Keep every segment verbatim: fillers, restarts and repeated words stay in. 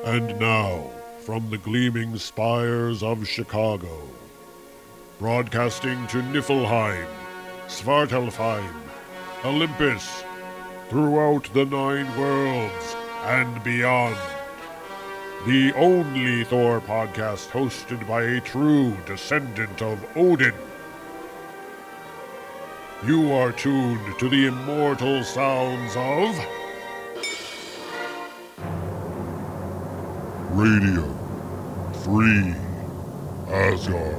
And now, from the gleaming spires of Chicago, broadcasting to Niflheim, Svartalfheim, Olympus, throughout the nine worlds and beyond, the only Thor podcast hosted by a true descendant of Odin. You are tuned to the immortal sounds of Radio Free Asgard.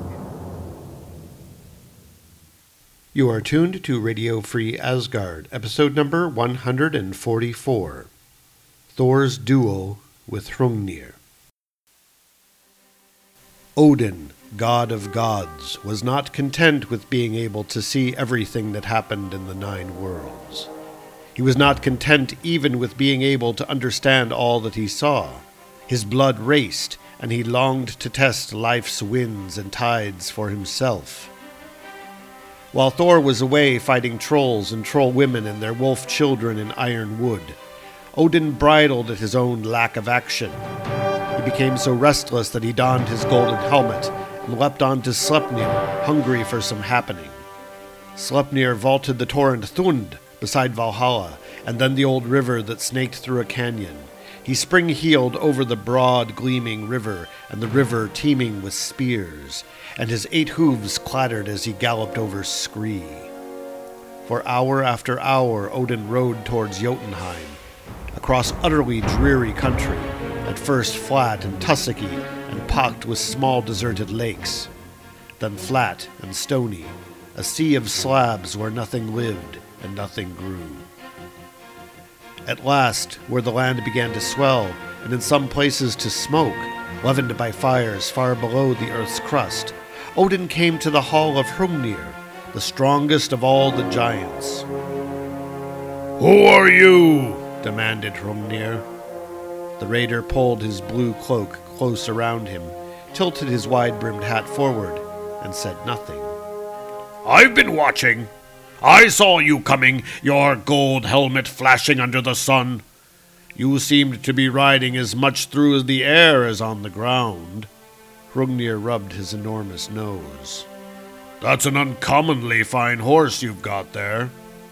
You are tuned to Radio Free Asgard, episode number one hundred forty-four, Thor's Duel with Hrungnir. Odin, god of gods, was not content with being able to see everything that happened in the nine worlds. He was not content even with being able to understand all that he saw. His blood raced, and he longed to test life's winds and tides for himself. While Thor was away fighting trolls and troll women and their wolf children in Iron Wood, Odin bridled at his own lack of action. He became so restless that he donned his golden helmet and leapt onto Sleipnir, hungry for some happening. Sleipnir vaulted the torrent Thund beside Valhalla, and then the old river that snaked through a canyon. He spring-heeled over the broad, gleaming river, and the river teeming with spears, and his eight hooves clattered as he galloped over Skree. For hour after hour Odin rode towards Jotunheim, across utterly dreary country, at first flat and tussocky and pocked with small deserted lakes, then flat and stony, a sea of slabs where nothing lived and nothing grew. At last, where the land began to swell, and in some places to smoke, leavened by fires far below the earth's crust, Odin came to the hall of Hrungnir, the strongest of all the giants. "Who are you?" demanded Hrungnir. The raider pulled his blue cloak close around him, tilted his wide-brimmed hat forward, and said nothing. "I've been watching. I saw you coming, your gold helmet flashing under the sun. You seemed to be riding as much through the air as on the ground." Hrungnir rubbed his enormous nose. "That's an uncommonly fine horse you've got there."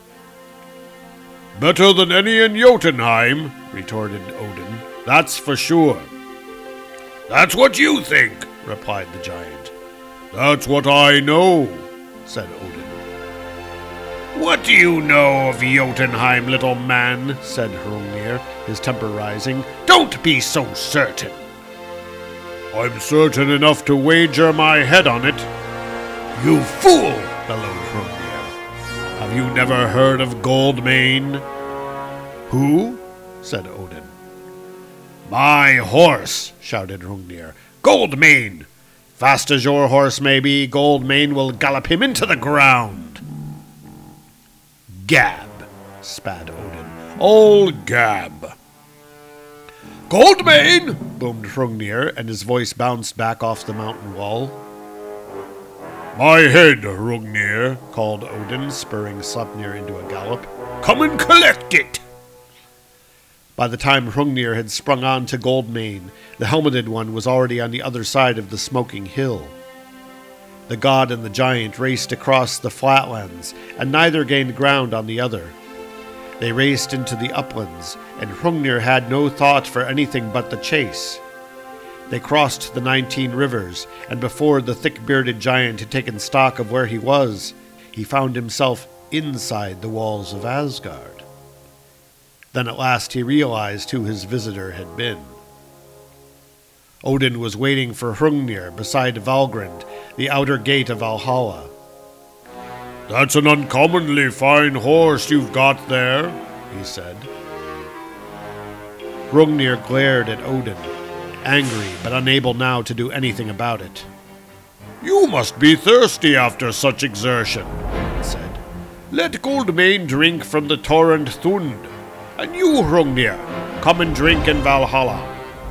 "Better than any in Jotunheim," retorted Odin. "That's for sure." "That's what you think," replied the giant. "That's what I know," said Odin. "What do you know of Jotunheim, little man?" said Hrungnir, his temper rising. "Don't be so certain." "I'm certain enough to wager my head on it." "You fool!" bellowed Hrungnir. "Have you never heard of Goldmane?" "Who?" said Odin. "My horse!" shouted Hrungnir. "Goldmane! Fast as your horse may be, Goldmane will gallop him into the ground." "Gab!" spat Odin. "All gab!" "Goldmane!" boomed Hrungnir, and his voice bounced back off the mountain wall. "My head, Hrungnir!" called Odin, spurring Sleipnir into a gallop. "Come and collect it!" By the time Hrungnir had sprung on to Goldmane, the helmeted one was already on the other side of the smoking hill. The god and the giant raced across the flatlands, and neither gained ground on the other. They raced into the uplands, and Hrungnir had no thought for anything but the chase. They crossed the nineteen rivers, and before the thick-bearded giant had taken stock of where he was, he found himself inside the walls of Asgard. Then at last he realized who his visitor had been. Odin was waiting for Hrungnir beside Valgrind, the outer gate of Valhalla. "That's an uncommonly fine horse you've got there," he said. Hrungnir glared at Odin, angry but unable now to do anything about it. "You must be thirsty after such exertion," he said. "Let Goldmane drink from the torrent Thund, and you, Hrungnir, come and drink in Valhalla."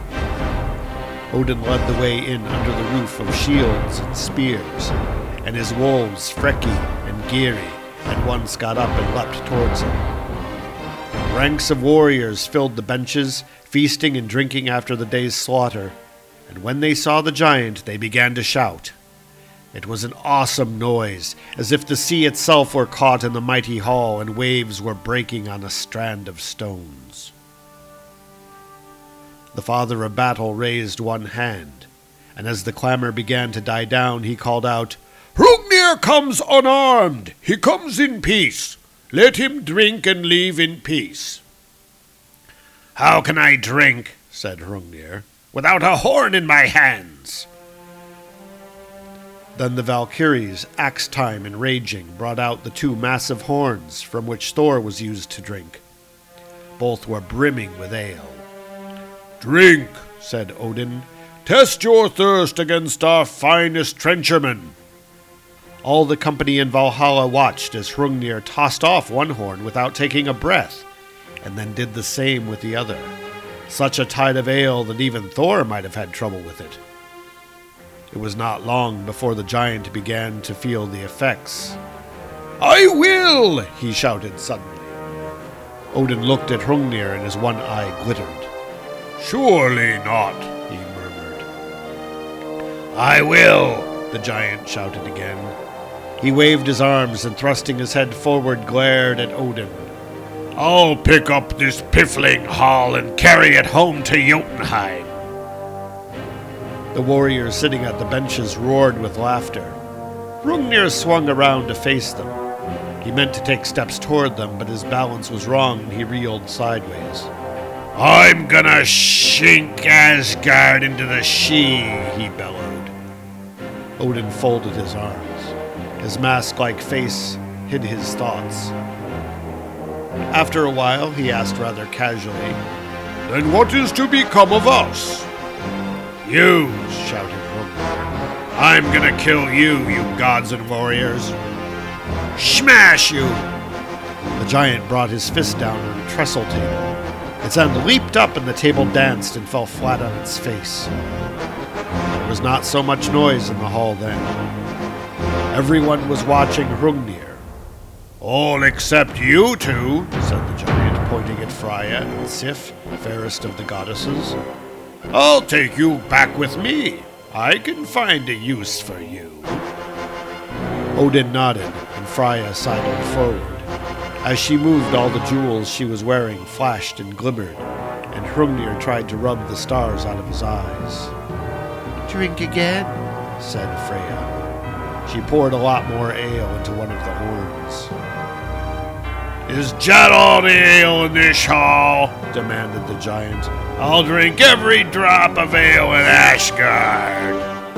Odin led the way in under the roof of shields and spears, and his wolves, Freki and Geri, at once got up and leapt towards him. Ranks of warriors filled the benches, feasting and drinking after the day's slaughter, and when they saw the giant, they began to shout. It was an awesome noise, as if the sea itself were caught in the mighty hall and waves were breaking on a strand of stones. The father of battle raised one hand, and as the clamor began to die down, he called out, "Hrungnir comes unarmed! He comes in peace! Let him drink and leave in peace." "How can I drink," said Hrungnir, "without a horn in my hands?" Then the Valkyries, axe time and raging, brought out the two massive horns from which Thor was used to drink. Both were brimming with ale. "Drink," said Odin. "Test your thirst against our finest trenchermen." All the company in Valhalla watched as Hrungnir tossed off one horn without taking a breath, and then did the same with the other. Such a tide of ale that even Thor might have had trouble with it. It was not long before the giant began to feel the effects. "I will!" he shouted suddenly. Odin looked at Hrungnir and his one eye glittered. "Surely not," he murmured. "I will!" the giant shouted again. He waved his arms and, thrusting his head forward, glared at Odin. "I'll pick up this piffling hall and carry it home to Jotunheim." The warriors sitting at the benches roared with laughter. Hrungnir swung around to face them. He meant to take steps toward them, but his balance was wrong and he reeled sideways. "I'm gonna shink Asgard into the she," he bellowed. Odin folded his arms. His mask-like face hid his thoughts. After a while, he asked rather casually, "Then what is to become of us?" "You," shouted Hrungnir. "I'm gonna kill you, you gods and warriors. Smash you!" The giant brought his fist down on a trestle table. Its end leaped up and the table danced and fell flat on its face. There was not so much noise in the hall then. Everyone was watching Hrungnir. "All except you two," said the giant, pointing at Freya and Sif, fairest of the goddesses. "I'll take you back with me. I can find a use for you." Odin nodded, and Freya sidled forward. As she moved, all the jewels she was wearing flashed and glimmered, and Hrungnir tried to rub the stars out of his eyes. "Drink again," said Freya. She poured a lot more ale into one of the horns. "Is Jet all the ale in this hall?" demanded the giant. "I'll drink every drop of ale in Asgard."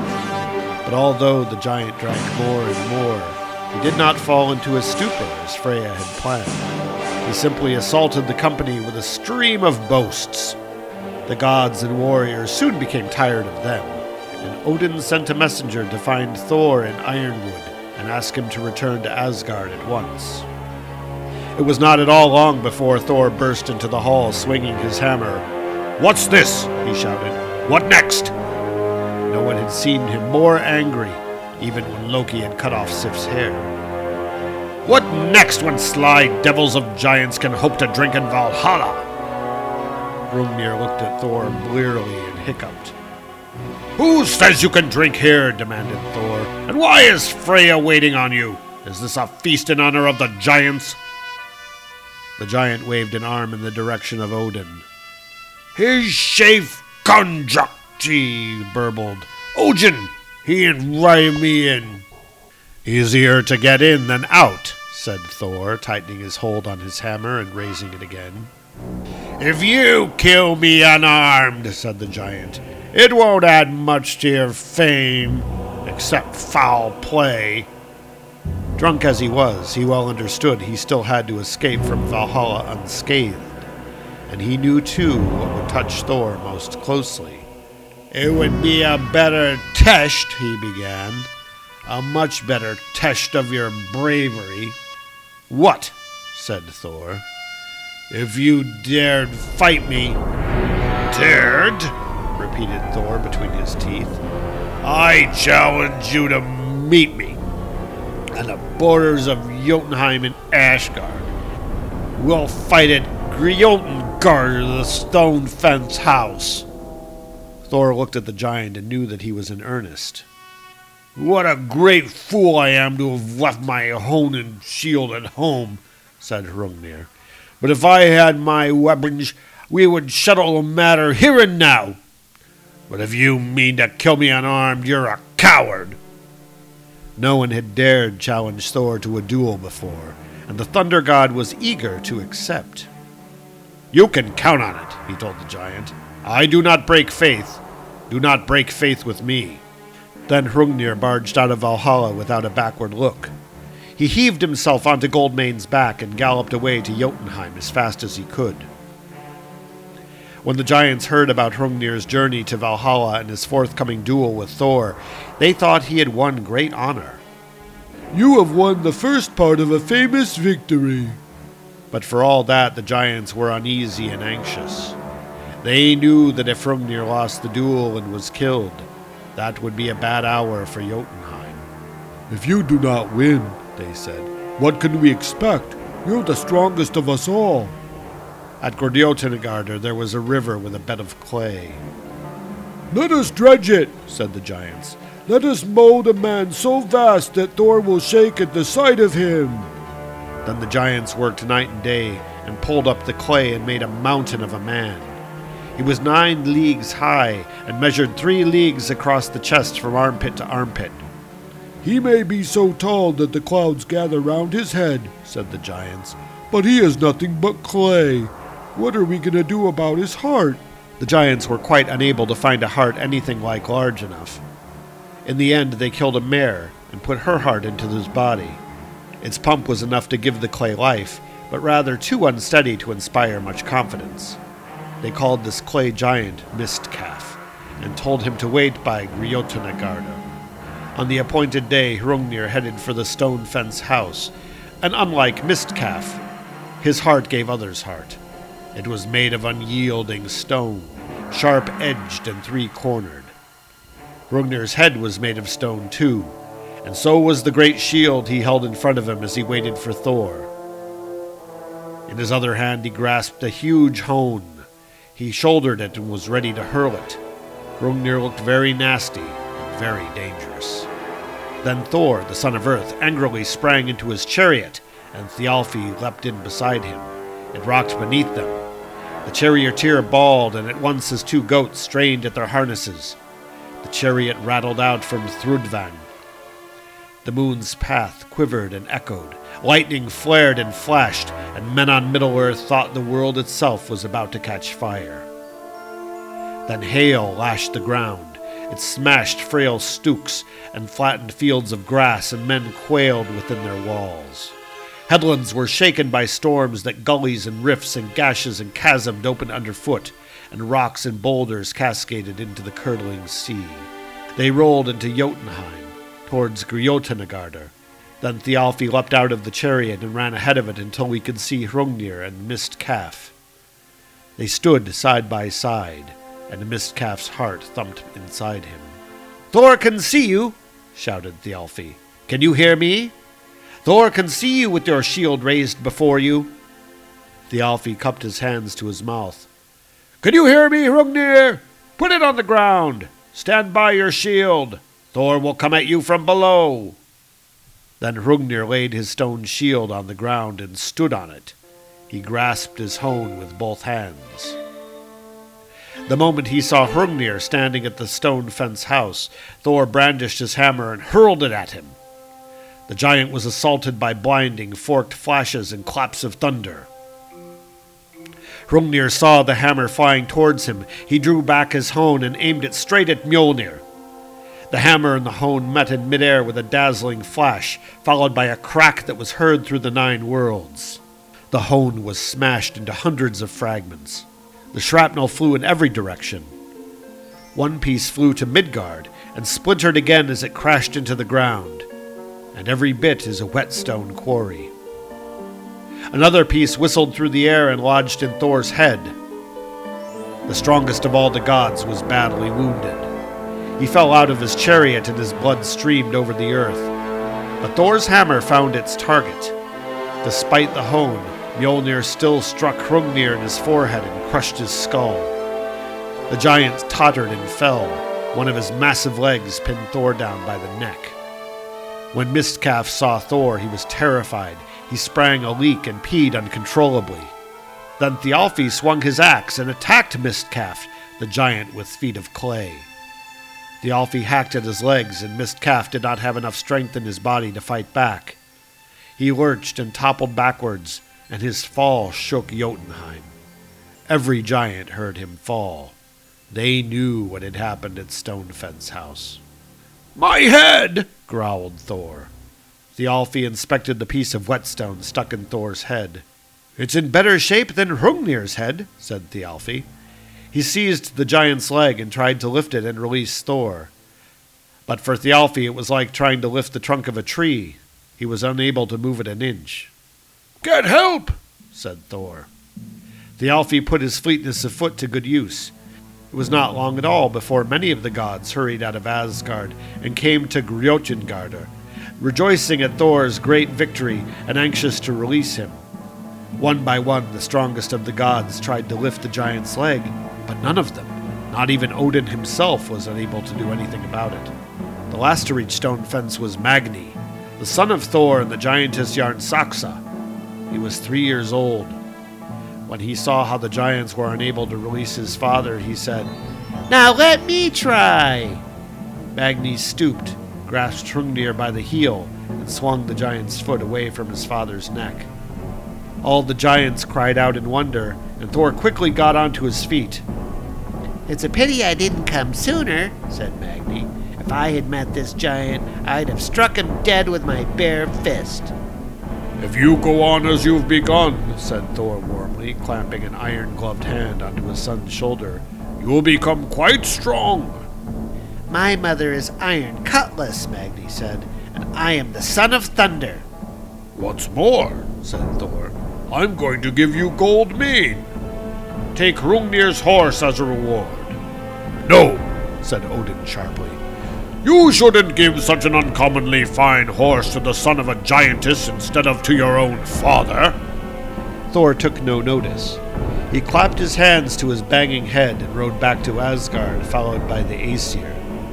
But although the giant drank more and more, he did not fall into a stupor as Freya had planned. He simply assaulted the company with a stream of boasts. The gods and warriors soon became tired of them, and Odin sent a messenger to find Thor in Ironwood and ask him to return to Asgard at once. It was not at all long before Thor burst into the hall swinging his hammer. "What's this?" he shouted. "What next?" No one had seen him more angry, even when Loki had cut off Sif's hair. "What next when sly devils of giants can hope to drink in Valhalla?" Hrungnir looked at Thor blearily and hiccuped. "Who says you can drink here?" demanded Thor. "And why is Freya waiting on you? Is this a feast in honor of the giants?" The giant waved an arm in the direction of Odin. "His shafe conjuct," he burbled. "Odin, he invited me in." "Easier to get in than out," said Thor, tightening his hold on his hammer and raising it again. "If you kill me unarmed," said the giant, "it won't add much to your fame, except foul play." Drunk as he was, he well understood he still had to escape from Valhalla unscathed, and he knew too what would touch Thor most closely. "It would be a better test," he began, "a much better test of your bravery." "What?" said Thor. "If you dared fight me." "Dared?" repeated Thor between his teeth. "I challenge you to meet me on the borders of Jotunheim and Asgard. We'll fight it Griotengard, the stone fence house. Thor looked at the giant and knew that he was in earnest. What a great fool I am to have left my hone and shield at home, said Hrungnir. But if I had my weapons, we would settle the matter here and now. But if you mean to kill me unarmed, you're a coward. No one had dared challenge Thor to a duel before, and the Thunder God was eager to accept. You can count on it, he told the giant. I do not break faith. Do not break faith with me. Then Hrungnir barged out of Valhalla without a backward look. He heaved himself onto Goldmane's back and galloped away to Jotunheim as fast as he could. When the giants heard about Hrungnir's journey to Valhalla and his forthcoming duel with Thor, they thought he had won great honor. You have won the first part of a famous victory. But for all that, the giants were uneasy and anxious. They knew that if Hrungnir lost the duel and was killed, that would be a bad hour for Jotunheim. If you do not win, they said, what can we expect? You're the strongest of us all. At Griotengard there was a river with a bed of clay. Let us dredge it, said the giants. Let us mold a man so vast that Thor will shake at the sight of him. Then the giants worked night and day and pulled up the clay and made a mountain of a man. He was nine leagues high and measured three leagues across the chest from armpit to armpit. He may be so tall that the clouds gather round his head, said the giants, but he is nothing but clay. What are we going to do about his heart? The giants were quite unable to find a heart anything like large enough. In the end, they killed a mare and put her heart into his body. Its pump was enough to give the clay life, but rather too unsteady to inspire much confidence. They called this clay giant Mistcalf, and told him to wait by Griotengard. On the appointed day, Hrungnir headed for the stone fence house, and unlike Mistcalf, his heart gave others heart. It was made of unyielding stone, sharp-edged and three-cornered. Hrungnir's head was made of stone too, and so was the great shield he held in front of him as he waited for Thor. In his other hand he grasped a huge hone. He shouldered it and was ready to hurl it. Hrungnir looked very nasty and very dangerous. Then Thor, the son of Earth, angrily sprang into his chariot, and Thialfi leapt in beside him. It rocked beneath them. The charioteer bawled, and at once his two goats strained at their harnesses. The chariot rattled out from Thrudvang. The moon's path quivered and echoed. Lightning flared and flashed, and men on Middle-earth thought the world itself was about to catch fire. Then hail lashed the ground. It smashed frail stooks and flattened fields of grass, and men quailed within their walls. Headlands were shaken by storms that gullies and rifts and gashes and chasms opened underfoot, and rocks and boulders cascaded into the curdling sea. They rolled into Jotunheim, towards Griotengard. Then Thialfi leapt out of the chariot and ran ahead of it until we could see Hrungnir and Mistcalf. They stood side by side, and Mistcalf's heart thumped inside him. Thor can see you, shouted Thialfi. Can you hear me? Thor can see you with your shield raised before you. Thialfi cupped his hands to his mouth. Can you hear me, Hrungnir? Put it on the ground. Stand by your shield. Thor will come at you from below. Then Hrungnir laid his stone shield on the ground and stood on it. He grasped his hone with both hands. The moment he saw Hrungnir standing at the stone fence house, Thor brandished his hammer and hurled it at him. The giant was assaulted by blinding, forked flashes and claps of thunder. Hrungnir saw the hammer flying towards him. He drew back his hone and aimed it straight at Mjolnir. The hammer and the hone met in midair with a dazzling flash, followed by a crack that was heard through the nine worlds. The hone was smashed into hundreds of fragments. The shrapnel flew in every direction. One piece flew to Midgard and splintered again as it crashed into the ground, and every bit is a whetstone quarry. Another piece whistled through the air and lodged in Thor's head. The strongest of all the gods was badly wounded. He fell out of his chariot and his blood streamed over the earth. But Thor's hammer found its target. Despite the hone, Mjolnir still struck Hrungnir in his forehead and crushed his skull. The giant tottered and fell. One of his massive legs pinned Thor down by the neck. When Mistcalf saw Thor, he was terrified. He sprang a leak and peed uncontrollably. Then Thialfi swung his axe and attacked Mistcalf, the giant with feet of clay. Thialfi hacked at his legs, and Mistcalf did not have enough strength in his body to fight back. He lurched and toppled backwards, and his fall shook Jotunheim. Every giant heard him fall. They knew what had happened at Stonefence House. "My head!" growled Thor. Thialfi inspected the piece of whetstone stuck in Thor's head. "It's in better shape than Hrungnir's head," said Thialfi. He seized the giant's leg and tried to lift it and release Thor. But for Thialfi, it was like trying to lift the trunk of a tree. He was unable to move it an inch. "Get help!" said Thor. Thialfi put his fleetness of foot to good use. It was not long at all before many of the gods hurried out of Asgard and came to Grjotengardr, rejoicing at Thor's great victory and anxious to release him. One by one, the strongest of the gods tried to lift the giant's leg, but none of them, not even Odin himself, was unable to do anything about it. The last to reach Stonefence was Magni, the son of Thor and the giantess Jarnsaxa. He was three years old. When he saw how the giants were unable to release his father, he said, "Now let me try!" Magni stooped, grasped Hrungnir by the heel, and swung the giant's foot away from his father's neck. All the giants cried out in wonder, and Thor quickly got onto his feet. "It's a pity I didn't come sooner," said Magni. "If I had met this giant, I'd have struck him dead with my bare fist." "If you go on as you've begun," said Thor warmly, clamping an iron-gloved hand onto his son's shoulder, "you'll become quite strong." "My mother is Iron Cutlass," Magni said, "and I am the son of Thunder." "What's more," said Thor, "I'm going to give you gold mane. Take Hrungnir's horse as a reward." "No," said Odin sharply. "You shouldn't give such an uncommonly fine horse to the son of a giantess instead of to your own father." Thor took no notice. He clapped his hands to his banging head and rode back to Asgard, followed by the Aesir.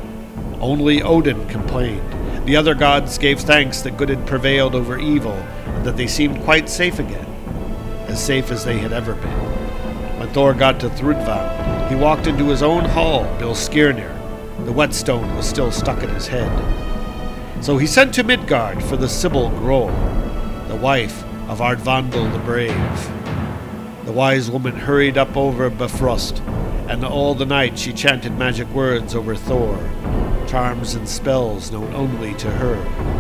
Only Odin complained. The other gods gave thanks that good had prevailed over evil, and that they seemed quite safe again, as safe as they had ever been. When Thor got to Thrudvang, he walked into his own hall, Bilskirnir. The whetstone was still stuck in his head. So he sent to Midgard for the Sibyl Gro, the wife of Ardvandel the Brave. The wise woman hurried up over Bifrost, and all the night she chanted magic words over Thor, charms and spells known only to her.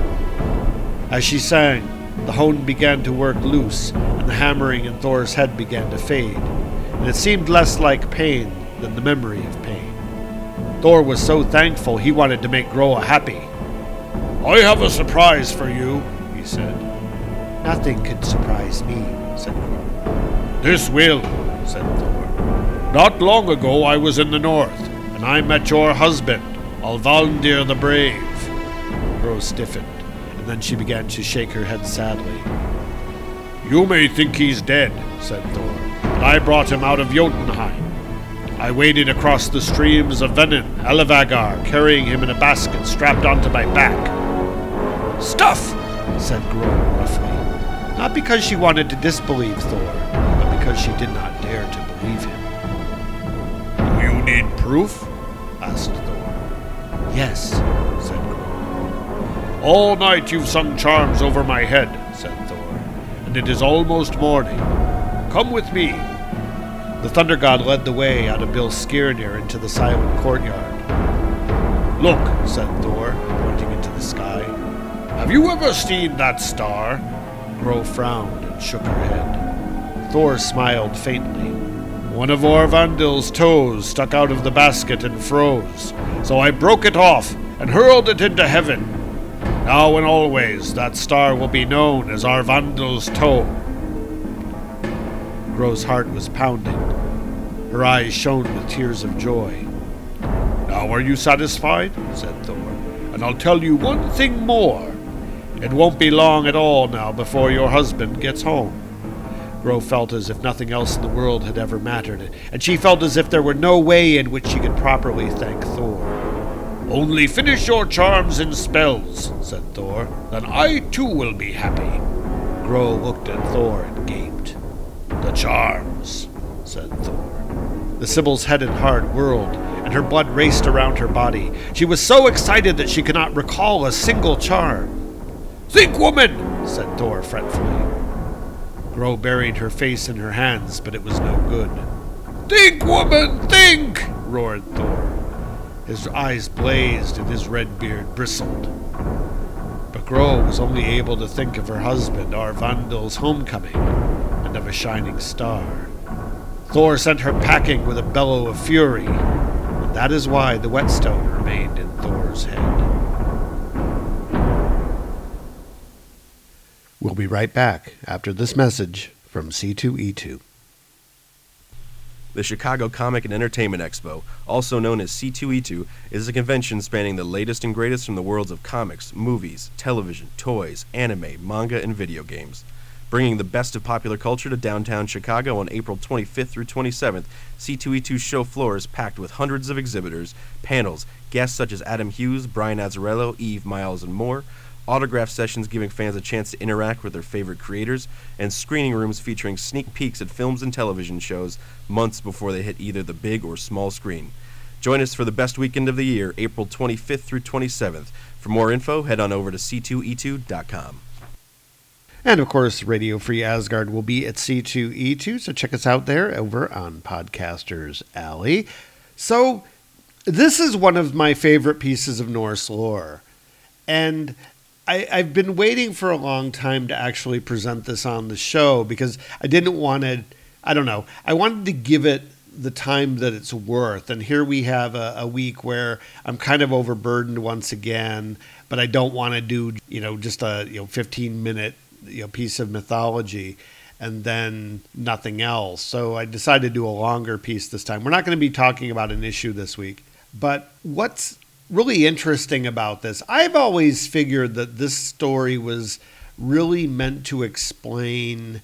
As she sang, the hone began to work loose, and the hammering in Thor's head began to fade, and it seemed less like pain than the memory of pain. Thor was so thankful he wanted to make Groa happy. "I have a surprise for you," he said. "Nothing could surprise me," said Groa. "This will," said Thor. "Not long ago I was in the north, and I met your husband, Alvalndir the Brave." Groa stiffened, and then she began to shake her head sadly. "You may think he's dead," said Thor, "but I brought him out of Jotunheim. I waded across the streams of Venin, Elevagar, carrying him in a basket strapped onto my back." "Stuff!" said Groa roughly, not because she wanted to disbelieve Thor, but because she did not dare to believe him. "Do you need proof?" asked Thor. "Yes," said Groa. "All night you've sung charms over my head," said Thor, "and it is almost morning. Come with me." The Thunder God led the way out of Bilskirnir into the silent courtyard. "Look," said Thor, pointing into the sky. "Have you ever seen that star?" Groa frowned and shook her head. Thor smiled faintly. "One of Orvandil's toes stuck out of the basket and froze, so I broke it off and hurled it into heaven. Now and always that star will be known as Arvandil's toe." Groa's heart was pounding. Her eyes shone with tears of joy. "Now are you satisfied?" said Thor. "And I'll tell you one thing more. It won't be long at all now before your husband gets home. Gro felt as if nothing else in the world had ever mattered, and she felt as if there were no way in which she could properly thank Thor. "Only finish your charms and spells," said Thor. "Then I too will be happy." Gro looked at Thor and gaped. "The charms," said Thor. The Sibyl's head and heart whirled, and her blood raced around her body. She was so excited that she could not recall a single charm. "Think, woman," said Thor fretfully. Gro buried her face in her hands, but it was no good. "Think, woman, think!" roared Thor. His eyes blazed and his red beard bristled. But Gro was only able to think of her husband, Arvandil's homecoming, and of a shining star. Thor sent her packing with a bellow of fury, and that is why the whetstone remained in Thor's head. We'll be right back after this message from C two E two. The Chicago Comic and Entertainment Expo, also known as C two E two, is a convention spanning the latest and greatest from the worlds of comics, movies, television, toys, anime, manga, and video games. Bringing the best of popular culture to downtown Chicago on April twenty-fifth through twenty-seventh, C two E two's show floor is packed with hundreds of exhibitors, panels, guests such as Adam Hughes, Brian Azzarello, Eve Miles, and more, autograph sessions giving fans a chance to interact with their favorite creators, and screening rooms featuring sneak peeks at films and television shows months before they hit either the big or small screen. Join us for the best weekend of the year, April twenty-fifth through twenty-seventh. For more info, head on over to C two E two dot com. And, of course, Radio Free Asgard will be at C two E two, so check us out there over on Podcasters Alley. So, this is one of my favorite pieces of Norse lore. And I, I've been waiting for a long time to actually present this on the show because I didn't want to, I don't know, I wanted to give it the time that it's worth. And here we have a, a week where I'm kind of overburdened once again, but I don't want to do, you know, just a you know fifteen minute you know, piece of mythology and then nothing else. So I decided to do a longer piece this time. We're not going to be talking about an issue this week, but what's really interesting about this, I've always figured that this story was really meant to explain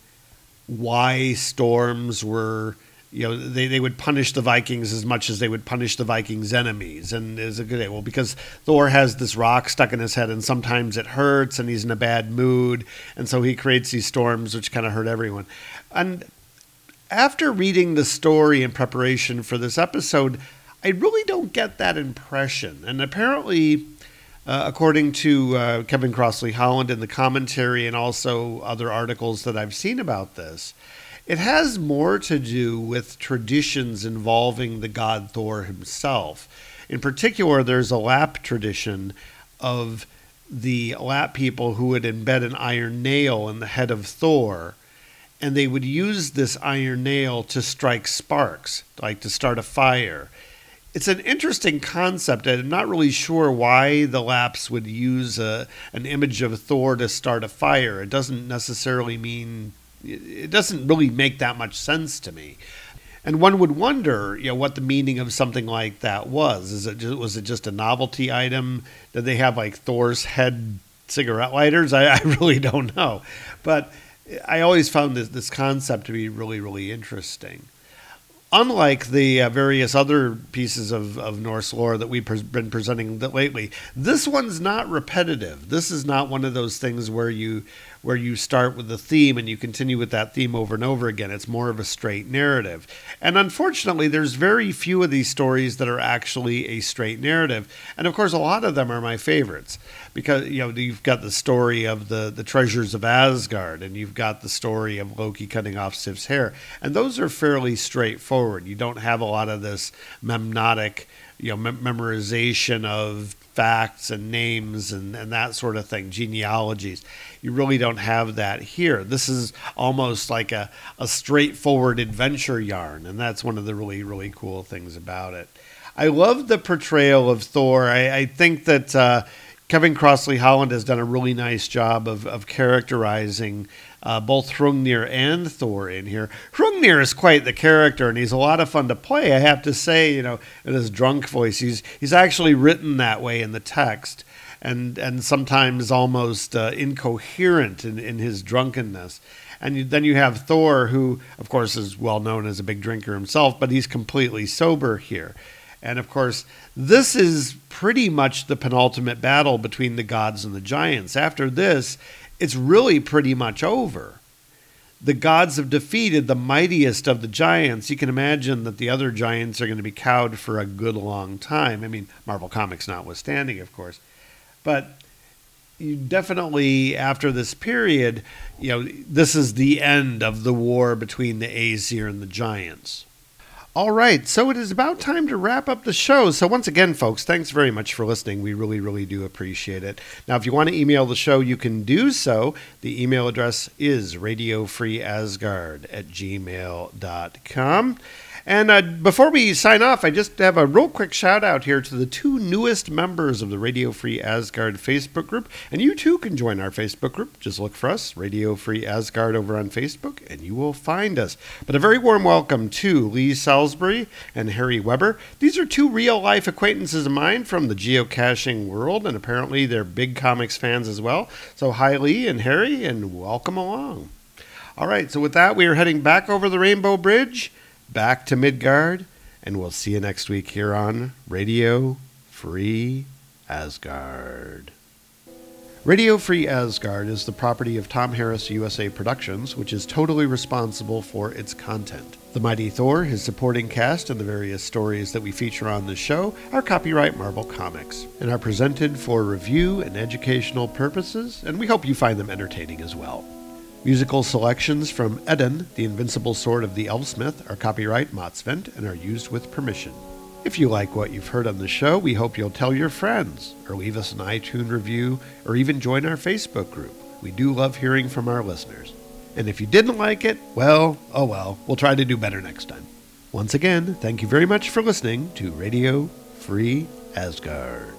why storms were, you know, they, they would punish the Vikings as much as they would punish the Vikings' enemies. And is a good, well, because Thor has this rock stuck in his head and sometimes it hurts and he's in a bad mood. And so he creates these storms which kind of hurt everyone. And after reading the story in preparation for this episode, I really don't get that impression. And apparently, uh, according to uh, Kevin Crossley Holland in the commentary and also other articles that I've seen about this, it has more to do with traditions involving the god Thor himself. In particular, there's a Lapp tradition of the Lapp people who would embed an iron nail in the head of Thor, and they would use this iron nail to strike sparks, like to start a fire. It's an interesting concept. I'm not really sure why the Lapps would use a, an image of Thor to start a fire. It doesn't necessarily mean... It doesn't really make that much sense to me. And one would wonder, you know, what the meaning of something like that was. Is it just, was it just a novelty item? Did they have like Thor's head cigarette lighters? I, I really don't know. But I always found this, this concept to be really, really interesting. Unlike the uh, various other pieces of, of Norse lore that we've pre- been presenting lately, this one's not repetitive. This is not one of those things where you where you start with a theme and you continue with that theme over and over again. It's more of a straight narrative. And unfortunately, there's very few of these stories that are actually a straight narrative. And of course, a lot of them are my favorites because, you know, you've got the story of the, the treasures of Asgard and you've got the story of Loki cutting off Sif's hair. And those are fairly straightforward. You don't have a lot of this memnotic, you know, mem- memorization of facts and names and, and that sort of thing, genealogies. You really don't have that here. This is almost like a, a straightforward adventure yarn, and that's one of the really, really cool things about it. I love the portrayal of Thor. I, I think that uh, Kevin Crossley Holland has done a really nice job of, of characterizing uh, both Hrungnir and Thor in here. Hrungnir is quite the character, and he's a lot of fun to play. I have to say, you know, in his drunk voice, he's he's actually written that way in the text, and and sometimes almost uh, incoherent in, in his drunkenness. And you, then you have Thor, who, of course, is well known as a big drinker himself, but he's completely sober here. And, of course, this is pretty much the penultimate battle between the gods and the giants. After this, it's really pretty much over. The gods have defeated the mightiest of the giants. You can imagine that the other giants are going to be cowed for a good long time. I mean, Marvel Comics notwithstanding, of course. But you definitely, after this period, you know, this is the end of the war between the Aesir and the giants. All right, so it is about time to wrap up the show. So once again, folks, thanks very much for listening. We really, really do appreciate it. Now, if you want to email the show, you can do so. The email address is radiofreeasgard at gmail dot com. And uh, before we sign off, I just have a real quick shout out here to the two newest members of the Radio Free Asgard Facebook group. And you too can join our Facebook group. Just look for us, Radio Free Asgard, over on Facebook, and you will find us. But a very warm welcome to Lee Salisbury and Harry Weber. These are two real-life acquaintances of mine from the geocaching world, and apparently they're big comics fans as well. So hi, Lee and Harry, and welcome along. All right, so with that, we are heading back over the Rainbow Bridge, back to Midgard, and we'll see you next week here on Radio Free Asgard. Radio Free Asgard is the property of Tom Harris U S A Productions, which is totally responsible for its content. The Mighty Thor, his supporting cast, and the various stories that we feature on this show are copyright Marvel Comics and are presented for review and educational purposes, and we hope you find them entertaining as well. Musical selections from Eden, the Invincible Sword of the Elfsmith, are copyright Motsvent and are used with permission. If you like what you've heard on the show, we hope you'll tell your friends, or leave us an iTunes review, or even join our Facebook group. We do love hearing from our listeners. And if you didn't like it, well, oh well, we'll try to do better next time. Once again, thank you very much for listening to Radio Free Asgard.